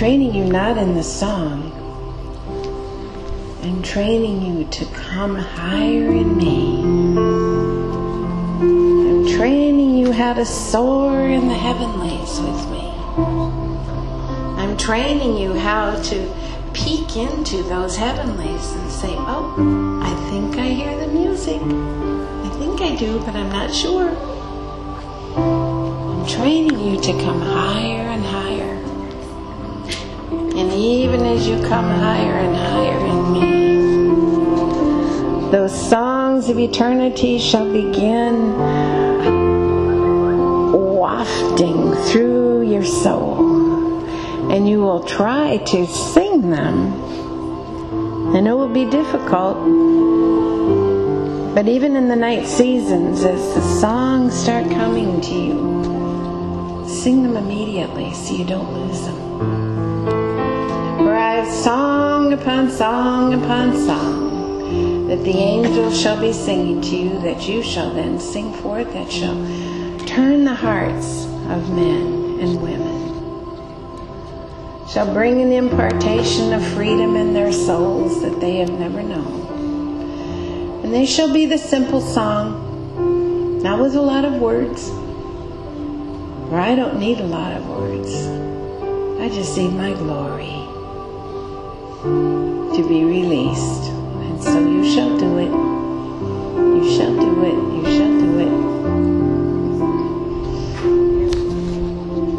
training you not in the song. I'm training you to come higher in me. I'm training you how to soar in the heavenlies with me. I'm training you how to peek into those heavenlies and say, oh, I think I hear the music. I think I do, but I'm not sure. I'm training you to come higher and higher. And even as you come higher and higher in me, those songs of eternity shall begin wafting through your soul. And you will try to sing them. And it will be difficult. But even in the night seasons, as the songs start coming to you, sing them immediately so you don't lose them. For I have song upon song upon song that the angels shall be singing to you, that you shall then sing forth, that shall turn the hearts of men and women, shall bring an impartation of freedom in their souls that they have never known. And they shall be the simple song, not with a lot of words, for I don't need a lot of words. I just need my glory to be released. And so you shall do it. You shall do it.